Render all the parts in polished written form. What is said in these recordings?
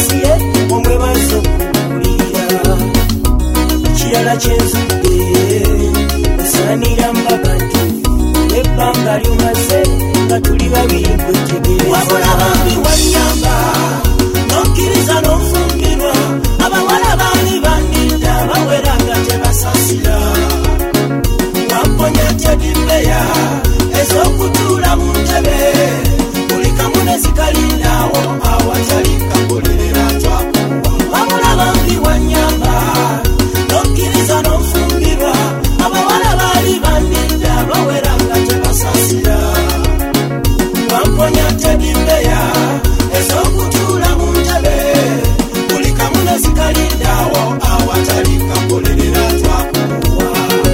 basiye omwe bazokulira kirala kyenzudde osanira mbabantu ebbanga lyumaze nga tuli babiri kwetegereza wabula bambi wanyamba nokkiriza n'ofumbirwa abawala baali bandinda bawera nga tebasasira wamponya tedimbeya ez'okutuula mu ntebe buli kamu ne zikalindawo awatali kakolerera twakuwa wabula bambi wanyamba nokkiriza n'ofumbirwa abawala baali bandinda bawera nga tebasasira wamponya tedimbeya ez'okutuula mu ntebe buli kamu ne zikalindawo awatali kakolerera twakuwa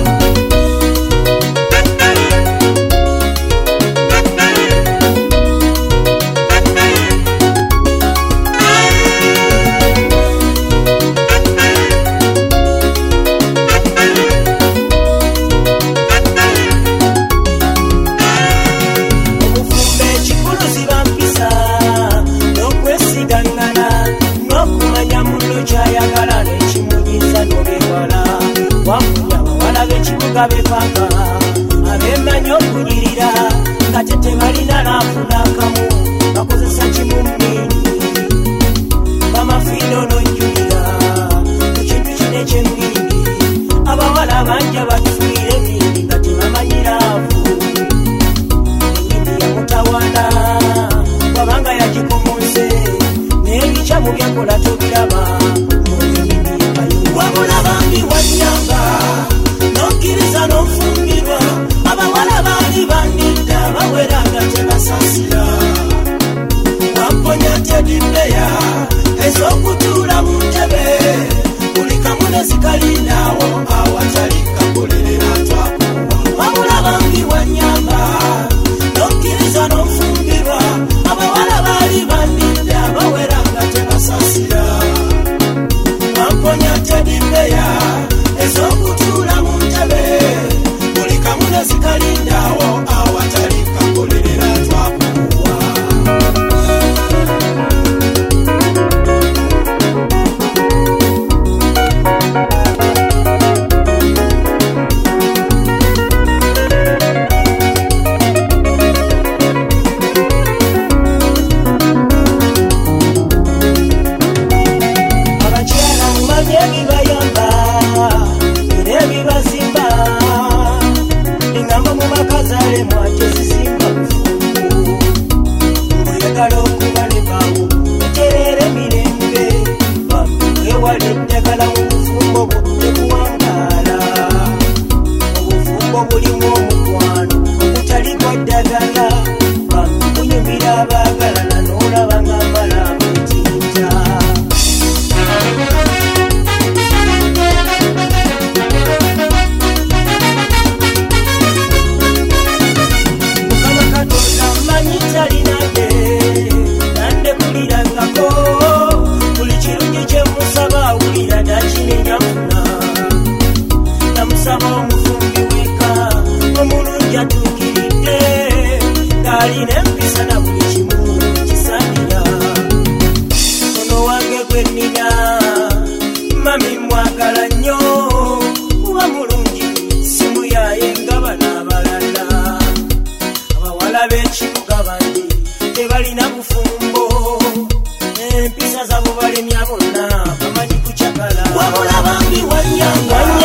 bepanga abemanyi okunyirira nga tetebalina naafunakamu bakozesa kimumini bamafiino nonjulira ku kintu kino ekyemmindi abawala banja batufuire emindi nga tebamanyiraavu emindi yamutawana wabanga yagikomonse n'ebikyamu byakola tobiraba emindi yakayo wabula bambi wanyanga nokkiriza n'ofumbirwa abawala baali bandinda bawera nga tebasasira wamponya tedimbeya ez'okutuula mu ntebe buli kamu ne zikalindawo awatali kakolerera twakuwa wabula bambi wanyamba nokkiriza n'ofumbirwa abawala baali bandinda bawera nga tebasasira wamponya tedimbeya ez'okutuula mu ntebe buli kamu ne zikalindawo awatali kakolerera twakuwa abakyala mumanye ebibayamba era ebibazimba engamba mu makazale mwate zizimba bufungu oyagala okuba ne bawo eterera emirembe wewala eddagala mu bufumbo bwo tekuwangaala obufumbo bulimu omukwano okutali kwa ddagala kunyumira abaagalana n'olaba nga mbalamu etinta talinade nande kulirangako buli kirungi kyemusaba awulira dakinenyafuna namusaba omufumbi weka omulungi atuukiridde ng'alina empisa na buli kimu kisanira ono wange gwennina mami mwagala nnyo kuba mulungi simu yaye nga banaabalala abawala b'ekibuga bandi tebalina bufumbo empisa zabo balemya bonna bamanyi kucakala wabula bambi wanyanga